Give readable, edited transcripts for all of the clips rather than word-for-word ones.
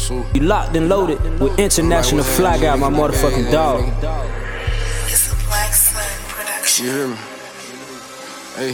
You locked and loaded with international flag out, my motherfucking dog. It's a Black Sun production. You hear me? Hey,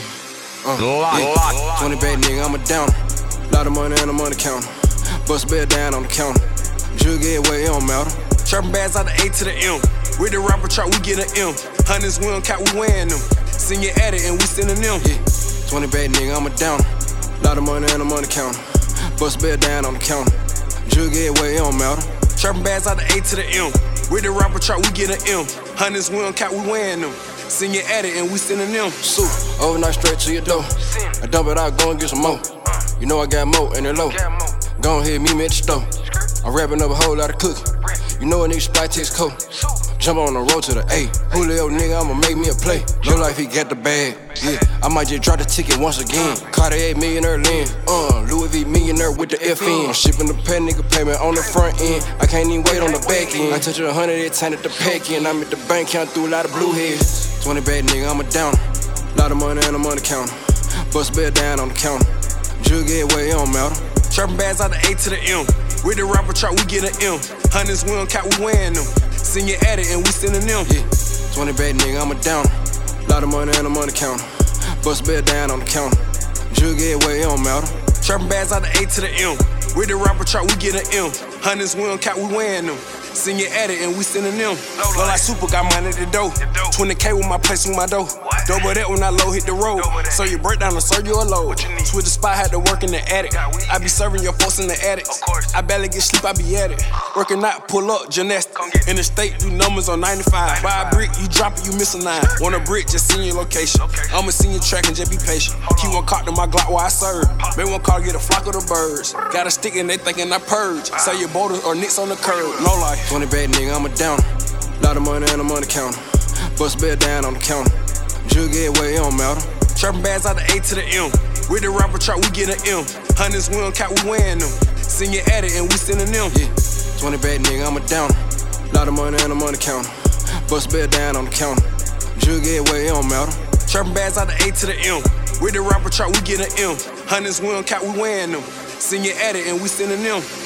20 bad nigga, I'm a downer. Lot of money and I'm on the counter. Bust bed down on the counter. Jug get away, it don't matter. Trapping bags out the A to the M. With the rapper truck, we get an M. Hundreds, we don't count, we wearing them. Senior at it and we sending them. Yeah, 20 bad nigga, I'm a downer. Lot of money and I'm on the counter. Bust bed down on the counter. Jug get away, it don't matter. Trapping bags out the A to the M. With the rapper truck, we get an M. Hundreds, we don't count, we wearing them. Senior at it and we sending them. Soup, overnight straight to your door. I dump it out, go and get some more. You know I got more and they're low. Go ahead, meet me at the store. I'm wrapping up a whole lot of cookie. You know a nigga spot takes cold. Jump on the road to the A. Julio nigga, I'ma make me a play. Look like he got the bag. Yeah, I might just drop the ticket once again. Cartier millionaire lens. Louis V millionaire with the FN. I'm shipping the pet nigga payment on the front end. I can't even wait on the back end. I touch 100 every time at the pack in. I'm at the bank, count through a lot of blue heads. 20 bad nigga, I'm a downer. Lot of money and I'm on the counter. Bust bed down on the counter. Jug get away, it don't matter. Trapping bags out the A to the M. With the rapper truck, we get an M. Hundreds, we don't count, we wearing them. Senior at it and we sending them. Yeah, 20 bad nigga, I'm a downer. Lot of money and I'm on the counter. Bust bed down on the counter. Jug get away, it don't matter. Trapping bags out the A to the M. With the rapper truck, we get an M. Hundreds, we don't count, we wearing them. Senior at it and we sending them. Look like Super got money to dough. 20K with my place with my dough. Double that when I low hit the road. So you break down and serve you a load. Switch the spot, had to work in the attic. I be serving your folks in the attic. I barely get sleep, I be at it. Working out, pull up, gymnastics. In the state, do numbers on 95. Buy a brick, you drop it, you miss a 9. Want a brick, just send your location. I'ma send your track and just be patient. Keep one cock to my Glock while I serve. Make one call, get a flock of the birds. Got a stick and they thinking I purge. Sell your boulders or nicks on the curb. No life. 20 bad nigga, I'm a downer. Lot of money and I'm on the counter. Bust bed down on the counter. Jug get away, it don't matter. Trapping bags out the A to the M. With the rapper truck, we get an M. Hundreds, we don't count, we wearing them. Senior at it and we sending them. Yeah, 20 bad nigga, I'm a downer. Lot of money and I'm on the counter. Bust bed down on the counter. Jug get away, it don't matter. Trapping bags out the A to the M. With the rapper truck, we get an M. Hundreds, we don't count, we wearing them. Senior at it and we sending them.